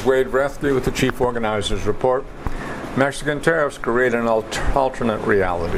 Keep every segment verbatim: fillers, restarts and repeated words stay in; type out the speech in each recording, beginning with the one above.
Wade Rathke with the Chief Organizer's Report. Mexican tariffs create an alternate reality.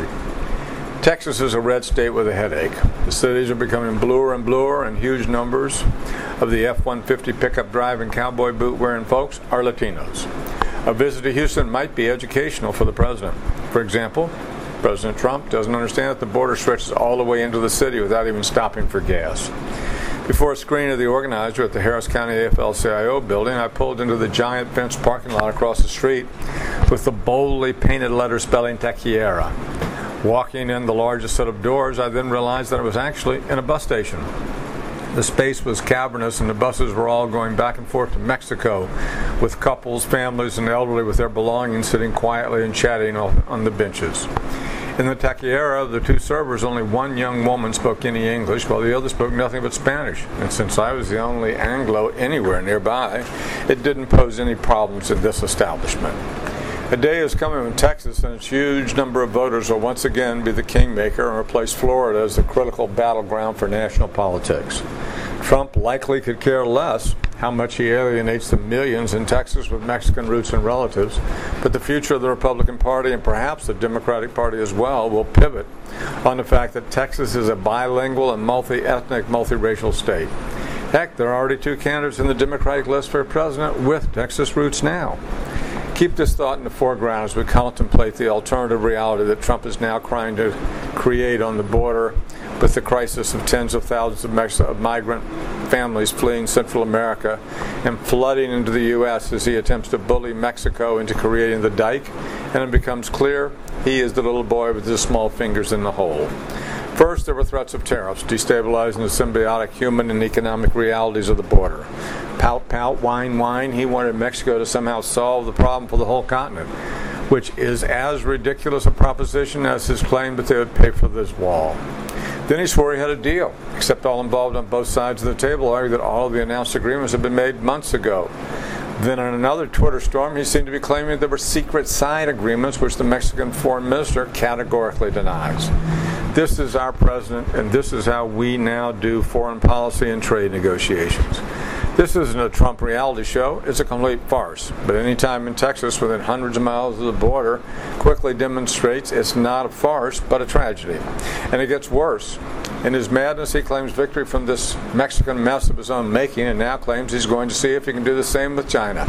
Texas is a red state with a headache. The cities are becoming bluer and bluer, and huge numbers of the F one fifty pickup driving, cowboy boot wearing folks are Latinos. A visit to Houston might be educational for the president. For example, President Trump doesn't understand that the border stretches all the way into the city without even stopping for gas. Before a screening of the organizer at the Harris County A F L C I O building, I pulled into the giant fenced parking lot across the street with the boldly painted letters spelling Tequiera. Walking in the largest set of doors, I then realized that it was actually in a bus station. The space was cavernous, and the buses were all going back and forth to Mexico, with couples, families, and elderly with their belongings sitting quietly and chatting on the benches. In the Tequiera, of the two servers, only one young woman spoke any English, while the other spoke nothing but Spanish. And since I was the only Anglo anywhere nearby, it didn't pose any problems in this establishment. A day is coming when Texas and its huge number of voters will once again be the kingmaker and replace Florida as the critical battleground for national politics. Trump likely could care less how much he alienates the millions in Texas with Mexican roots and relatives, but the future of the Republican Party, and perhaps the Democratic Party as well, will pivot on the fact that Texas is a bilingual and multi-ethnic, multiracial state. Heck, there are already two candidates in the Democratic list for president with Texas roots now. Keep this thought in the foreground as we contemplate the alternative reality that Trump is now trying to create on the border with the crisis of tens of thousands of, Mex- of migrant families fleeing Central America and flooding into the U S as he attempts to bully Mexico into creating the dike, and it becomes clear he is the little boy with his small fingers in the hole. First, there were threats of tariffs, destabilizing the symbiotic human and economic realities of the border. Pout, pout, whine, whine, he wanted Mexico to somehow solve the problem for the whole continent, which is as ridiculous a proposition as his claim that they would pay for this wall. Then he swore he had a deal, except all involved on both sides of the table argued that all of the announced agreements had been made months ago. Then in another Twitter storm, he seemed to be claiming there were secret side agreements, which the Mexican foreign minister categorically denies. This is our president, and this is how we now do foreign policy and trade negotiations. This isn't a Trump reality show. It's a complete farce. But any time in Texas within hundreds of miles of the border quickly demonstrates it's not a farce, but a tragedy. And it gets worse. In his madness, he claims victory from this Mexican mess of his own making and now claims he's going to see if he can do the same with China.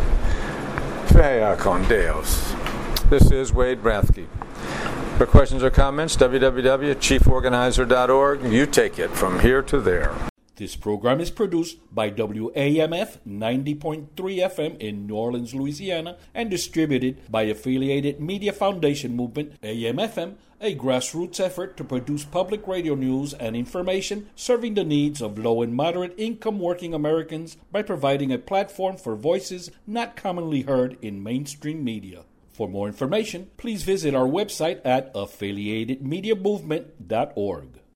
Vaya con Dios. This is Wade Rathke. For questions or comments, w w w dot chief organizer dot org. You take it from here to there. This program is produced by W A M F ninety point three F M in New Orleans, Louisiana, and distributed by Affiliated Media Foundation Movement, A M F M, a grassroots effort to produce public radio news and information serving the needs of low and moderate income working Americans by providing a platform for voices not commonly heard in mainstream media. For more information, please visit our website at affiliated media movement dot org.